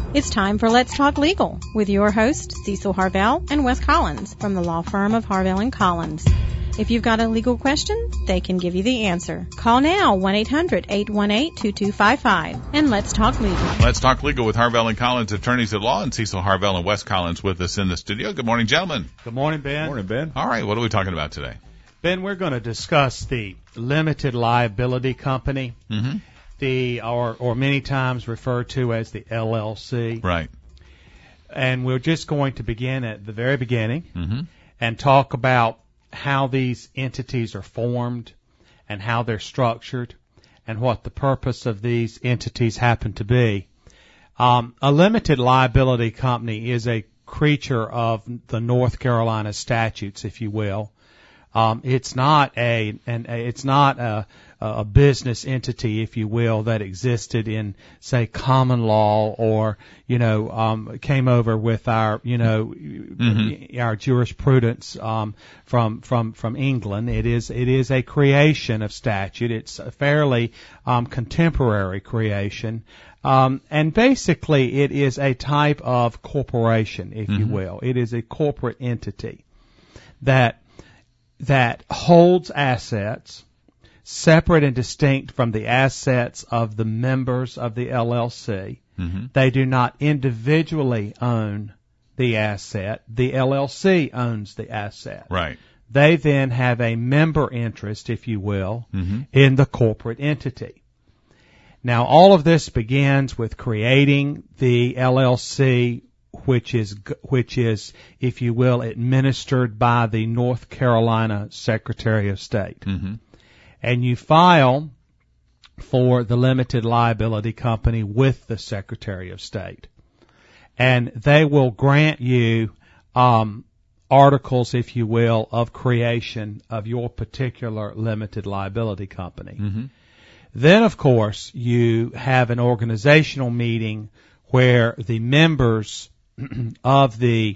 It's time for Let's Talk Legal with your hosts, Cecil Harvell and Wes Collins from the law firm of Harvell & Collins. If you've got a legal question, they can give you the answer. Call now, 1-800-818-2255, and let's talk legal. Let's talk legal with Harvell & Collins, attorneys at law, and Cecil Harvell and Wes Collins with us in the studio. Good morning, gentlemen. Good morning, Ben. Good morning, Ben. All right, what are we talking about today? Ben, we're going to discuss the limited liability company, or many times referred to as the LLC. Right. And we're just going to begin at the very beginning and talk about how these entities are formed and how they're structured and what the purpose of these entities happen to be. A limited liability company is a creature of the North Carolina statutes, if you will. It's not a business entity, if you will, that existed in, say, common law or, came over with our, our jurisprudence, from England. It is a creation of statute. It's a fairly, contemporary creation. And basically it is a type of corporation, if you will. It is a corporate entity that holds assets separate and distinct from the assets of the members of the LLC. They do not individually own the asset. The LLC owns the asset. Right. They then have a member interest, if you will, in the corporate entity. Now, all of this begins with creating the LLC, which is, if you will, administered by the North Carolina Secretary of State. And you file for the limited liability company with the Secretary of State. And they will grant you, articles, if you will, of creation of your particular limited liability company. Then, of course, you have an organizational meeting where the members of the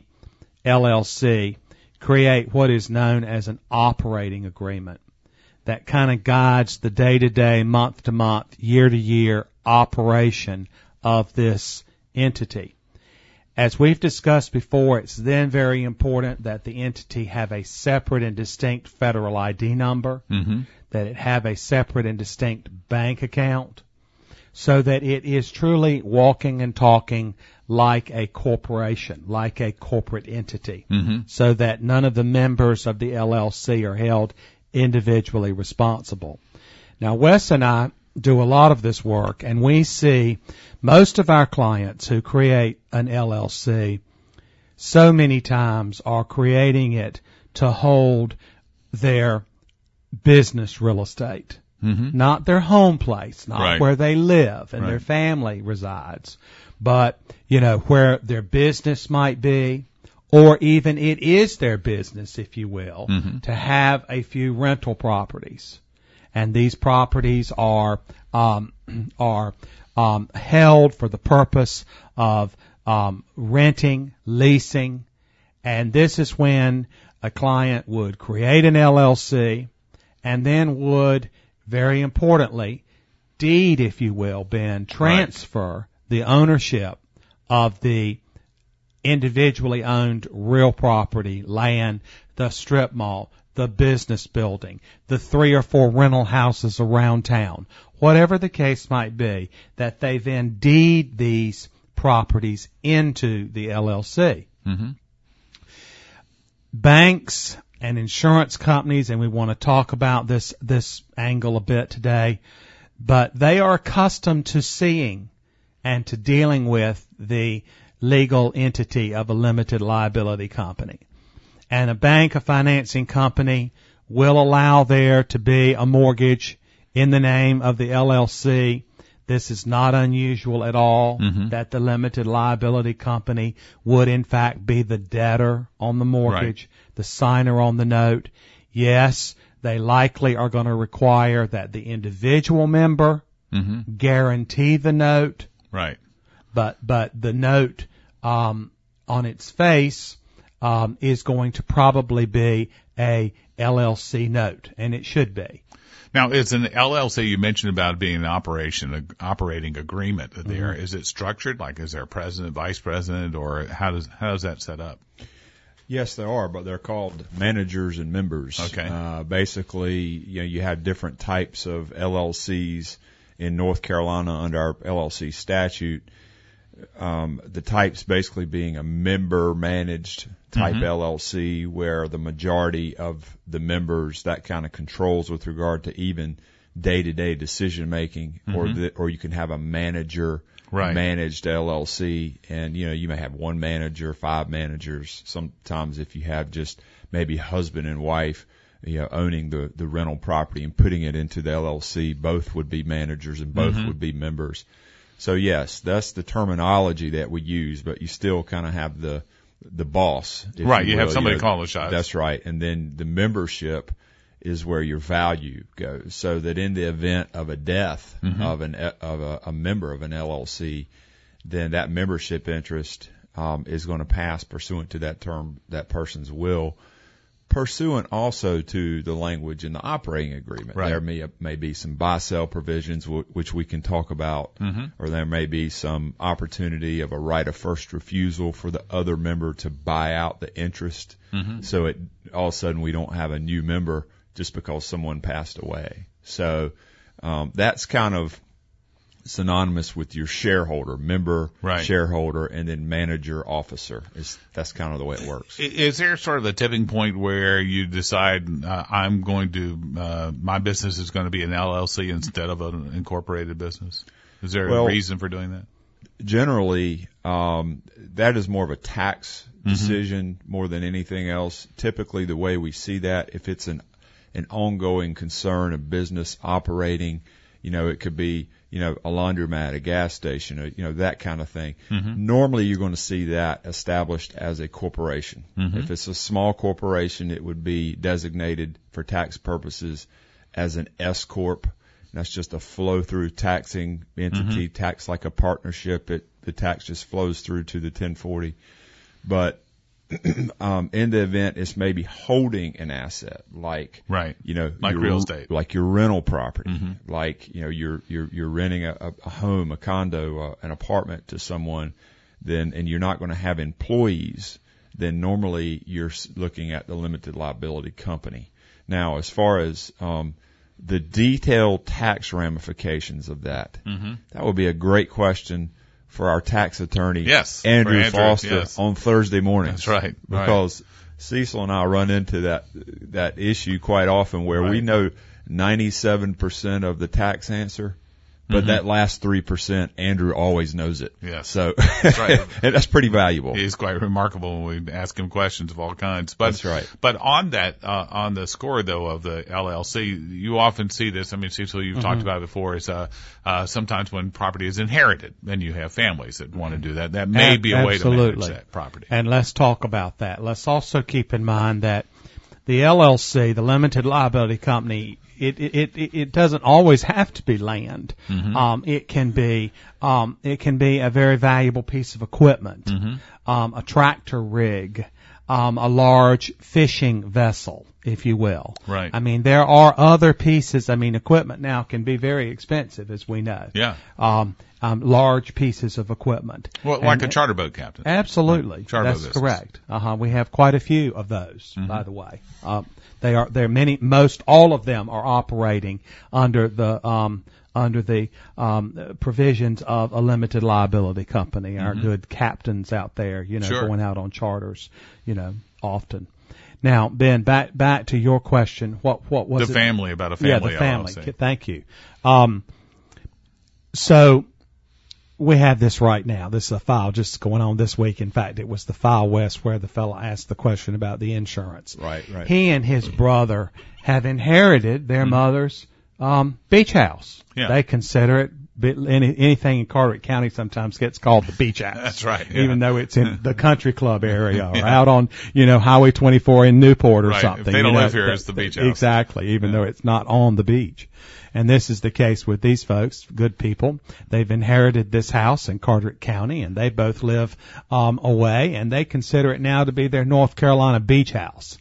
LLC create what is known as an operating agreement that kind of guides the day-to-day, month-to-month, year-to-year operation of this entity. As we've discussed before, it's then very important that the entity have a separate and distinct federal ID number, that it have a separate and distinct bank account, so that it is truly walking and talking like a corporation, like a corporate entity, so that none of the members of the LLC are held individually responsible. Now, Wes and I do a lot of this work, and we see most of our clients who create an LLC so many times are creating it to hold their business real estate, not their home place, not where they live and their family resides, but, where their business might be, or even it is their business, if you will, to have a few rental properties. And these properties are held for the purpose of renting, leasing, and this is when a client would create an LLC and then would, very importantly, deed, if you will, Ben, transfer the ownership of the individually owned real property, land, the strip mall, the business building, the 3 or 4 rental houses around town, whatever the case might be, that they then deed these properties into the LLC. Banks and insurance companies, and we want to talk about this angle a bit today, but they are accustomed to seeing and to dealing with the legal entity of a limited liability company. And a bank, a financing company, will allow there to be a mortgage in the name of the LLC. This is not unusual at all, that the limited liability company would in fact be the debtor on the mortgage, the signer on the note. Yes, they likely are going to require that the individual member guarantee the note. But the note, on its face, is going to probably be a LLC note, and it should be. Now, it's an LLC. You mentioned about being an operating agreement there. Mm-hmm. Is it structured? Like, is there a president, vice president, or how does that set up? Yes, there are, but they're called managers and members. Okay. Basically, you have different types of LLCs in North Carolina under our LLC statute. The types basically being a member-managed type LLC, where the majority of the members, that kind of controls with regard to even day-to-day decision-making, or you can have a manager-managed LLC, and, you may have one manager, 5 managers. Sometimes if you have just maybe husband and wife, owning the rental property and putting it into the LLC, both would be managers and both would be members. So yes, that's the terminology that we use, but you still kind of have the boss. Right, you have somebody calling the shots. That's right. And then the membership is where your value goes. So that in the event of a death of a member of an LLC, then that membership interest is going to pass pursuant to that person's will, pursuant also to the language in the operating agreement. Right. There may be some buy-sell provisions which we can talk about, or there may be some opportunity of a right of first refusal for the other member to buy out the interest. So all of a sudden we don't have a new member just because someone passed away. So that's kind of synonymous with your shareholder, member, shareholder, and then manager, officer. That's kind of the way it works. Is there sort of a tipping point where you decide I'm going to my business is going to be an LLC instead of an incorporated business? Is there a reason for doing that? Generally, that is more of a tax decision more than anything else. Typically, the way we see that, if it's an ongoing concern of business operating, it could be, a laundromat, a gas station, that kind of thing. Normally you're going to see that established as a corporation. If it's a small corporation, it would be designated for tax purposes as an S Corp. That's just a flow-through taxing entity, tax like a partnership. The tax just flows through to the 1040. But in the event it's maybe holding an asset, like like real estate, like your rental property, like you're renting a home, a condo, an apartment to someone, and you're not going to have employees, then normally you're looking at the limited liability company. Now, as far as the detailed tax ramifications of that, that would be a great question for our tax attorney, Andrew Foster, on Thursday morning. That's right. Because Cecil and I run into that issue quite often, where we know 97% of the tax answer, but that last 3%, Andrew always knows it. Yes. So that's right. And that's pretty valuable. He's quite remarkable when we ask him questions of all kinds. But, that's right. But on that, on the score though of the LLC, you often see this. I mean, Cecil, you've talked about it before. Is sometimes when property is inherited, and you have families that want to do that. That may be a way to manage that property. And let's talk about that. Let's also keep in mind that the LLC, the limited liability company, it doesn't always have to be land. It can be a very valuable piece of equipment, a tractor rig, a large fishing vessel, if you will. Right. I mean, there are other pieces. I mean, equipment now can be very expensive, as we know. Yeah. Large pieces of equipment. Well, like a charter boat captain. Absolutely. Charter That's boat correct. We have quite a few of those, by the way. Most all of them are operating under the provisions of a limited liability company. Our good captains out there, going out on charters, often. Now, Ben, back to your question. What was it? The family, about a family. Yeah, the family. Thank you. So we have this right now. This is a file just going on this week. In fact, it was the File West where the fellow asked the question about the insurance. Right. He and his brother have inherited their mother's beach house. Yeah. They consider it anything in Carteret County sometimes gets called the beach house. That's right. Yeah. Even though it's in the country club area or out on, Highway 24 in Newport or something. If they don't live here, it's the beach house. Exactly. Even though it's not on the beach. And this is the case with these folks, good people. They've inherited this house in Carteret County, and they both live away, and they consider it now to be their North Carolina beach house.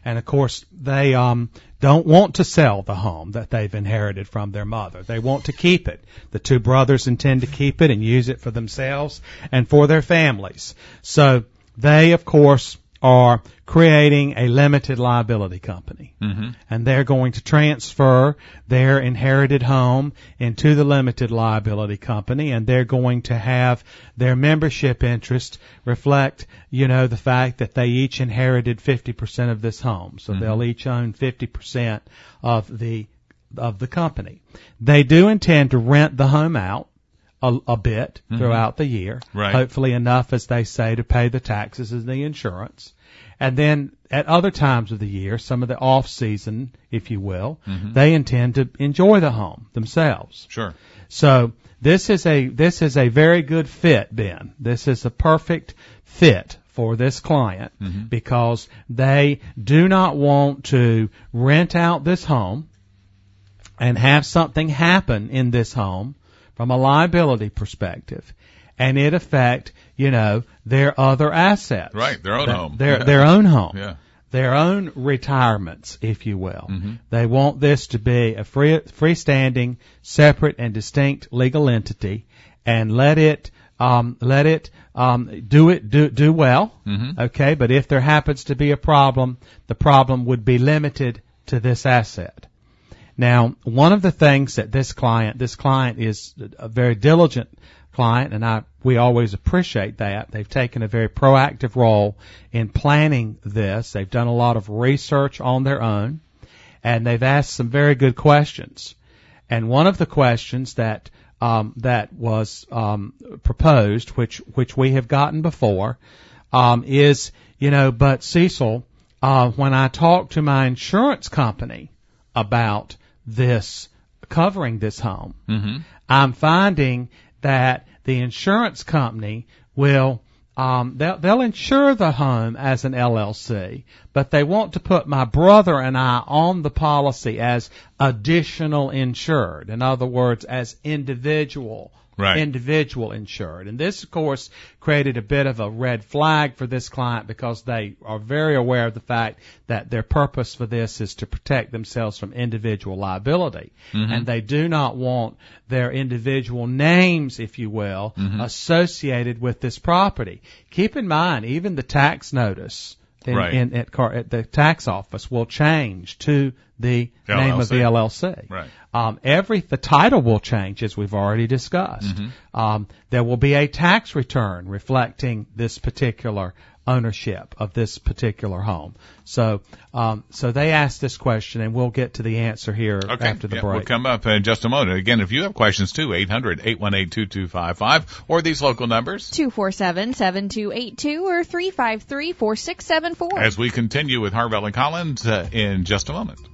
And of course, they don't want to sell the home that they've inherited from their mother. They want to keep it. The two brothers intend to keep it and use it for themselves and for their families. So they, of course, are creating a limited liability company. Mm-hmm. And they're going to transfer their inherited home into the limited liability company, and they're going to have their membership interest reflect, the fact that they each inherited 50% of this home. So they'll each own 50% of the company. They do intend to rent the home out a bit throughout the year, right. Hopefully enough, as they say, to pay the taxes and the insurance. And then at other times of the year, some of the off season, if you will, they intend to enjoy the home themselves. Sure. So this is a very good fit, Ben. This is a perfect fit for this client because they do not want to rent out this home and have something happen in this home from a liability perspective, and it affect, their other assets. Right, their own home. Their own home. Yeah. Their own retirements, if you will. They want this to be a freestanding, separate, and distinct legal entity, and let it do well. Okay, but if there happens to be a problem, the problem would be limited to this asset. Now, one of the things that this client is a very diligent client, and we always appreciate that. They've taken a very proactive role in planning this. They've done a lot of research on their own, and they've asked some very good questions. And one of the questions that was proposed, which we have gotten before, is, but Cecil, when I talk to my insurance company about this covering this home, I'm finding that the insurance company will they'll insure the home as an LLC, but they want to put my brother and I on the policy as additional insured. In other words, as individual insured. And this, of course, created a bit of a red flag for this client because they are very aware of the fact that their purpose for this is to protect themselves from individual liability. And they do not want their individual names, if you will, associated with this property. Keep in mind, even the tax notice at the tax office will change to the name of the LLC. Right. The title will change, as we've already discussed. There will be a tax return reflecting this particular ownership of this particular home. So they asked this question, and we'll get to the answer here after the break. We'll come up in just a moment. Again, if you have questions too, 800-818-2255, or these local numbers, 247-7282 or 353-4674. As we continue with Harvell and Collins in just a moment.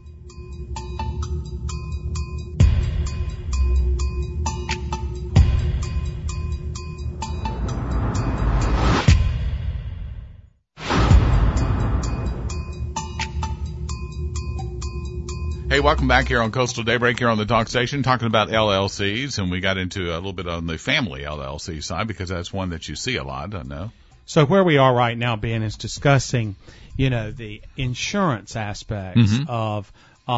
Hey, welcome back here on Coastal Daybreak here on the Talk Station, talking about LLCs, and we got into a little bit on the family LLC side because that's one that you see a lot, I know. So where we are right now, Ben, is discussing, the insurance aspects of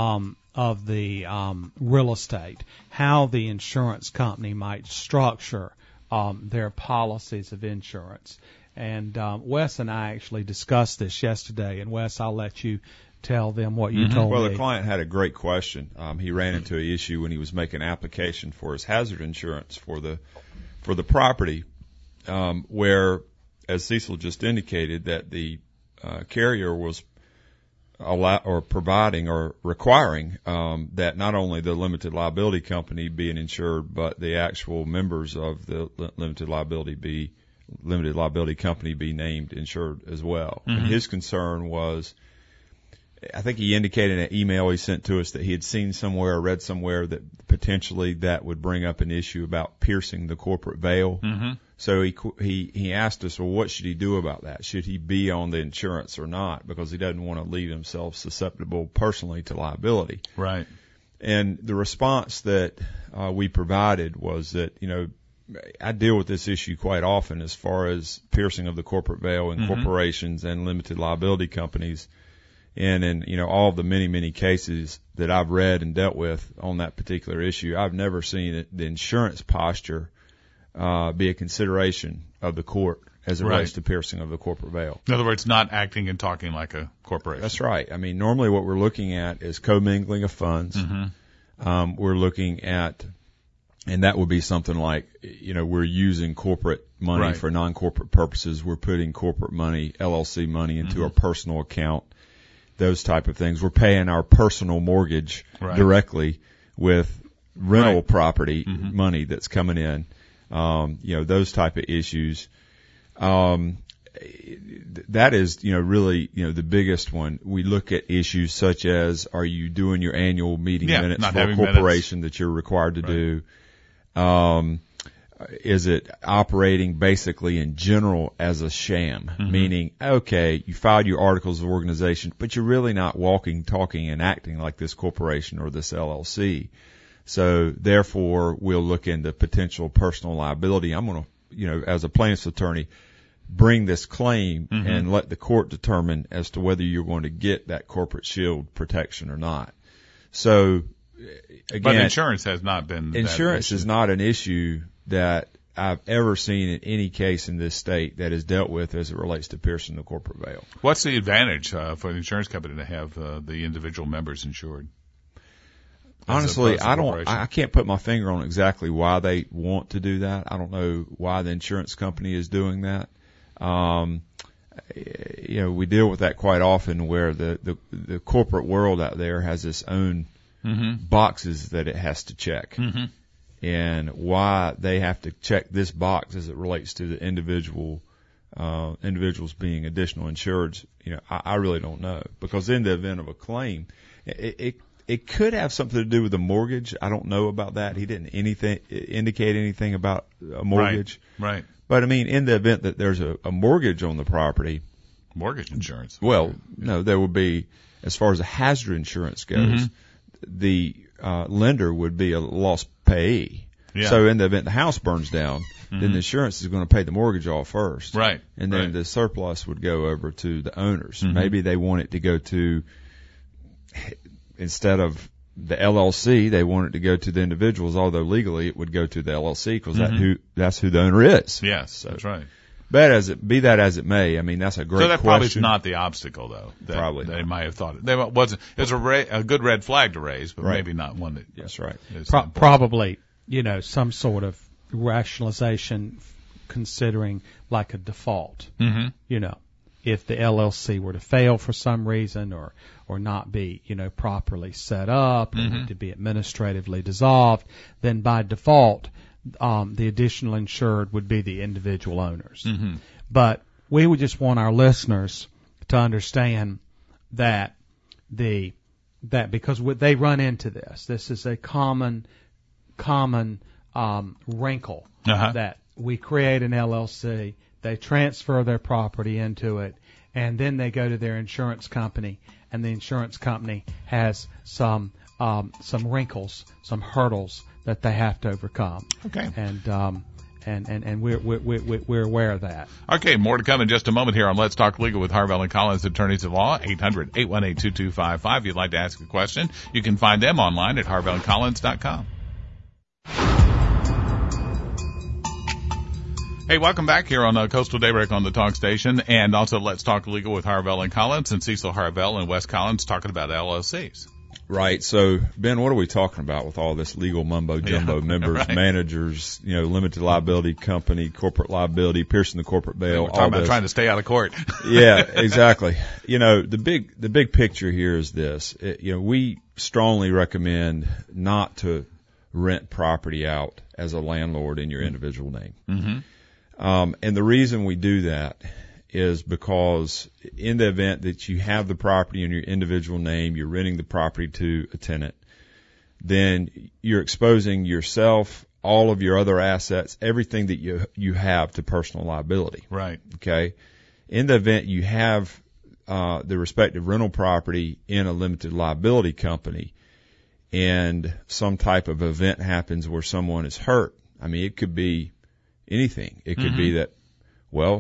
the real estate, how the insurance company might structure their policies of insurance. And Wes and I actually discussed this yesterday, and Wes, I'll let you tell them what you told me. Well, the client had a great question. He ran into an issue when he was making an application for his hazard insurance for the property, where, as Cecil just indicated, that the carrier was providing or requiring that not only the limited liability company being insured, but the actual members of the limited liability company be named insured as well. And his concern was, I think he indicated in an email he sent to us that he had seen somewhere or read somewhere that potentially that would bring up an issue about piercing the corporate veil. So he asked us, well, what should he do about that? Should he be on the insurance or not? Because he doesn't want to leave himself susceptible personally to liability. Right. And the response that we provided was that, I deal with this issue quite often as far as piercing of the corporate veil in corporations and limited liability companies. And in, all of the many cases that I've read and dealt with on that particular issue, I've never seen the insurance posture be a consideration of the court as it relates to piercing of the corporate veil. In other words, not acting and talking like a corporation. That's right. I mean, normally what we're looking at is commingling of funds. We're looking at, and that would be something like, we're using corporate money for non-corporate purposes. We're putting corporate money, LLC money into a personal account, those type of things. We're paying our personal mortgage directly with rental property money that's coming in. Those type of issues. That is, really, the biggest one. We look at issues such as, are you doing your annual meeting minutes for a corporation that you're required to do? Is it operating basically in general as a sham? Meaning, okay, you filed your articles of organization, but you're really not walking, talking, and acting like this corporation or this LLC. So therefore, we'll look into potential personal liability. I'm going to, as a plaintiff's attorney, bring this claim and let the court determine as to whether you're going to get that corporate shield protection or not. So again, but insurance has not been. Insurance is not an issue that I've ever seen in any case in this state that is dealt with as it relates to piercing the corporate veil. What's the advantage for the insurance company to have the individual members insured? Honestly, I can't put my finger on exactly why they want to do that. I don't know why the insurance company is doing that. We deal with that quite often where the corporate world out there has its own boxes that it has to check. And why they have to check this box as it relates to the individuals being additional insureds, I really don't know. Because in the event of a claim, it could have something to do with the mortgage. I don't know about that. He didn't indicate anything about a mortgage. Right. But I mean, in the event that there's a mortgage on the property, mortgage insurance. Well, no, there would be, as far as the hazard insurance goes, the lender would be a loss payee. Yeah. So in the event the house burns down, then the insurance is going to pay the mortgage off first. Right. And then the surplus would go over to the owners. Maybe they want it to go to, instead of the LLC, they want it to go to the individuals, although legally it would go to the LLC because that's who the owner is. Yes, so, that's right. But be that as it may, I mean, that's a great question. So that probably is not the obstacle, though. Probably they might have thought it was a good red flag to raise, but maybe not one that. That's right. Probably, some sort of rationalization considering like a default. If the LLC were to fail for some reason or not be, properly set up or to be administratively dissolved, then by default, the additional insured would be the individual owners. But we would just want our listeners to understand that because they run into this is a common wrinkle that we create an LLC, they transfer their property into it, and then they go to their insurance company, and the insurance company has some wrinkles, some hurdles that they have to overcome. Okay. And we're aware of that. Okay, more to come in just a moment here on Let's Talk Legal with Harvell and Collins, Attorneys at Law, 800-818-2255. If you'd like to ask a question, you can find them online at harvellandcollins.com. Hey, welcome back here on Coastal Daybreak on the Talk Station, and also Let's Talk Legal with Harvell and Collins, and Cecil Harvell and Wes Collins talking about LLCs. Right. So, Ben, what are we talking about with all this legal mumbo-jumbo? Members, managers, limited liability company, corporate liability, piercing the corporate veil. We're talking about trying to stay out of court. Yeah, exactly. The big picture here is this. We strongly recommend not to rent property out as a landlord in your individual name. And the reason we do that is because in the event that you have the property in your individual name, you're renting the property to a tenant, then you're exposing yourself, all of your other assets, everything that you have to personal liability. Right. Okay. In the event you have the respective rental property in a limited liability company and some type of event happens where someone is hurt, I mean, it could be anything. It could be that,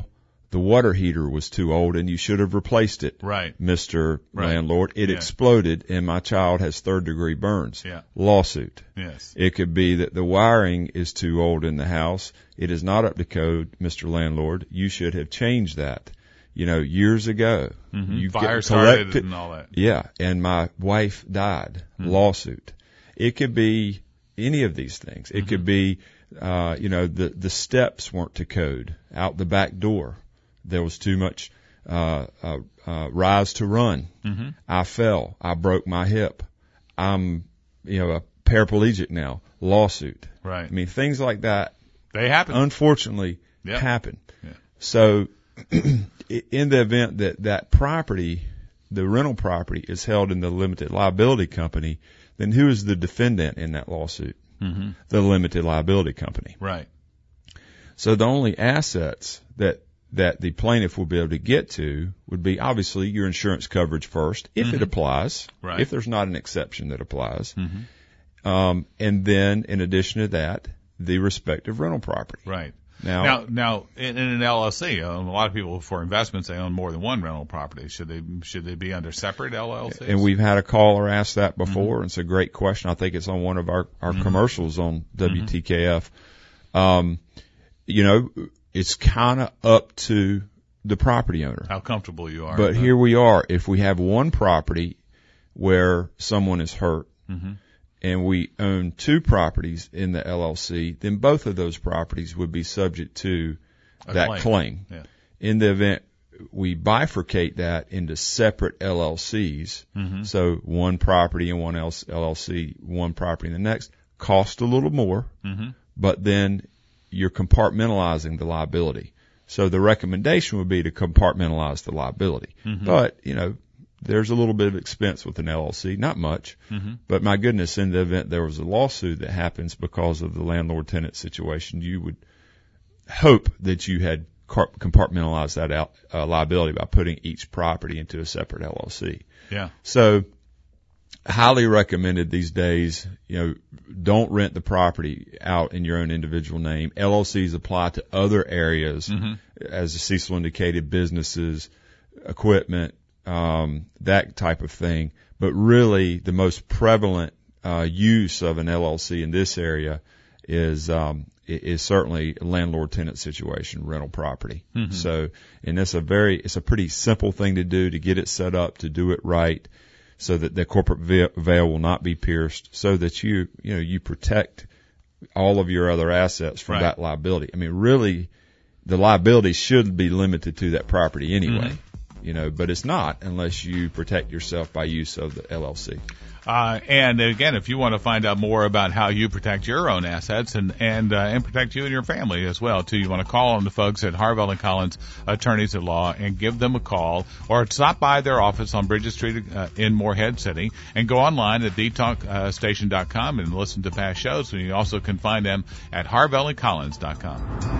the water heater was too old and you should have replaced it. Right. Mr. Right. Landlord. It exploded and my child has 3rd-degree burns. Yeah. Lawsuit. Yes. It could be that the wiring is too old in the house. It is not up to code, Mr. Landlord. You should have changed that. Years ago. Mm-hmm. You Fire started and all that. Yeah. And my wife died. Lawsuit. It could be any of these things. It could be, the steps weren't to code out the back door. There was too much, rise to run. Mm-hmm. I fell. I broke my hip. I'm, a paraplegic now. Lawsuit. Right. I mean, things like that. They happen. Unfortunately, happen. Yeah. So, in the event that property, the rental property, is held in the limited liability company, then who is the defendant in that lawsuit? Mm-hmm. The limited liability company. Right. So the only assets that the plaintiff will be able to get to would be obviously your insurance coverage first, if it applies, right. if there's not an exception that applies. Mm-hmm. And then in addition to that, the respective rental property. Right. Now, in an LLC, a lot of people for investments, they own more than one rental property. Should they be under separate LLCs? And we've had a caller ask that before, and it's a great question. I think it's on one of our commercials on WTKF. It's kind of up to the property owner. How comfortable you are. But here we are. If we have one property where someone is hurt, and we own 2 properties in the LLC, then both of those properties would be subject to that claim. Yeah. In the event we bifurcate that into separate LLCs, so one property and one LLC, one property in the next, cost a little more, but then you're compartmentalizing the liability. So the recommendation would be to compartmentalize the liability. But, there's a little bit of expense with an LLC, not much, but my goodness, in the event there was a lawsuit that happens because of the landlord-tenant situation, you would hope that you had compartmentalized that liability by putting each property into a separate LLC. Yeah. So, highly recommended these days, don't rent the property out in your own individual name. LLCs apply to other areas, as Cecil indicated, businesses, equipment, that type of thing. But really, the most prevalent use of an LLC in this area is certainly a landlord-tenant situation, rental property. So, and it's a pretty simple thing to do, to get it set up, to do it right, so that the corporate veil will not be pierced, so that you protect all of your other assets from that liability. I mean, really, the liability should be limited to that property anyway. But it's not unless you protect yourself by use of the LLC. And again, if you want to find out more about how you protect your own assets and protect you and your family as well, too, you want to call on the folks at Harvell and Collins Attorneys at Law and give them a call, or stop by their office on Bridges Street in Morehead City, and go online at thetalkstation.com and listen to past shows. And you also can find them at harvellandcollins.com.